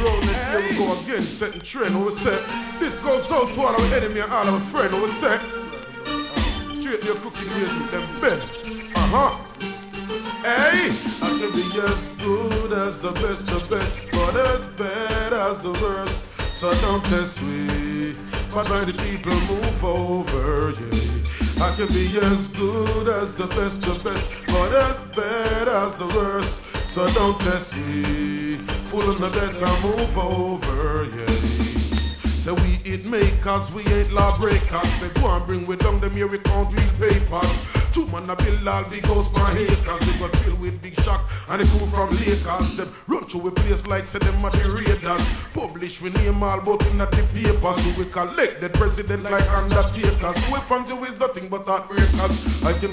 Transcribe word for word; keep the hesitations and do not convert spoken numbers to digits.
around it, here we go again, setting trend. What we say? This goes out to all our enemy and all our friends. What we say? Straight your cooking ways with them bend. Uh-huh. Hey! I can be as good as the best, the best, but as bad as the worst. So don't test me, but when the people move over, yeah. I can be as good as the best, the best, but as bad as the worst. So don't test me, fool me better move over, yeah. So we it makers, we ain't lawbreakers. They go and bring we down them here, we can't real papers. Two man a build all big house for haters. They got filled with big shock and the crew from Lakers. Them run through a place like say them are the raiders. Publish we name all but in the papers. So we collect the president like undertakers. We fancy is nothing but heartbreakers. I can